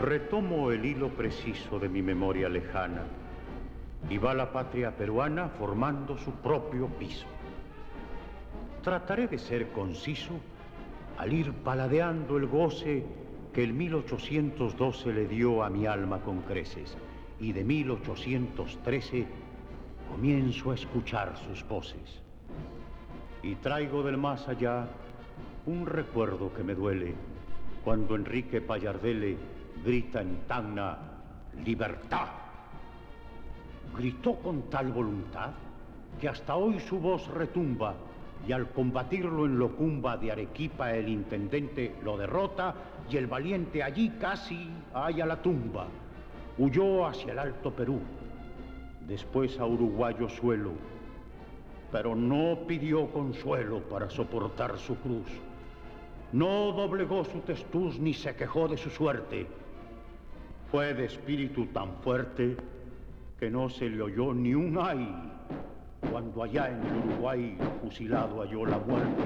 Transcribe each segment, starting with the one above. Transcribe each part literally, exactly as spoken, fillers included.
Retomo el hilo preciso de mi memoria lejana y va la patria peruana formando su propio piso. Trataré de ser conciso al ir paladeando el goce que el mil ochocientos doce le dio a mi alma con creces, y de mil ochocientos trece comienzo a escuchar sus voces. Y traigo del más allá un recuerdo que me duele cuando Enrique Payardele grita en Tacna: ¡libertad! Gritó con tal voluntad que hasta hoy su voz retumba, y al combatirlo en Locumba de Arequipa el intendente lo derrota y el valiente allí casi halla la tumba. Huyó hacia el Alto Perú, después a uruguayo suelo, pero no pidió consuelo para soportar su cruz. No doblegó su testuz ni se quejó de su suerte. Fue de espíritu tan fuerte que no se le oyó ni un ay cuando allá en el Uruguay fusilado halló la muerte.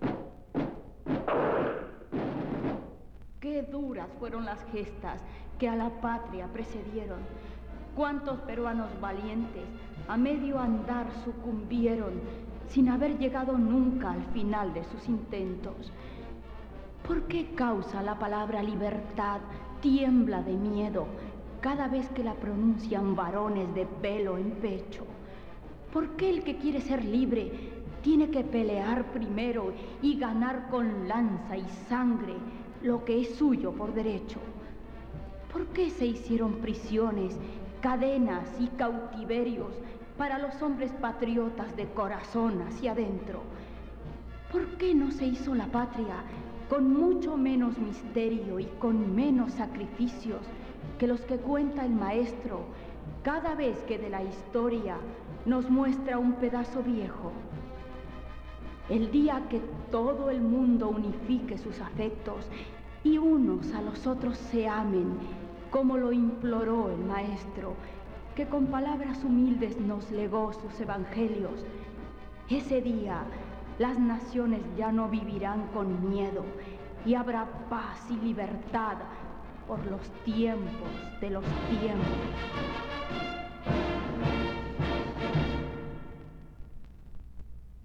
Qué duras fueron las gestas que a la patria precedieron. Cuántos peruanos valientes a medio andar sucumbieron sin haber llegado nunca al final de sus intentos. ¿Por qué causa la palabra libertad tiembla de miedo cada vez que la pronuncian varones de pelo en pecho? ¿Por qué el que quiere ser libre tiene que pelear primero y ganar con lanza y sangre lo que es suyo por derecho? ¿Por qué se hicieron prisiones, cadenas y cautiverios para los hombres patriotas de corazón hacia adentro? ¿Por qué no se hizo la patria con mucho menos misterio y con menos sacrificios que los que cuenta el maestro cada vez que de la historia nos muestra un pedazo viejo? El día que todo el mundo unifique sus afectos y unos a los otros se amen, como lo imploró el maestro, que con palabras humildes nos legó sus evangelios, ese día las naciones ya no vivirán con miedo y habrá paz y libertad por los tiempos de los tiempos.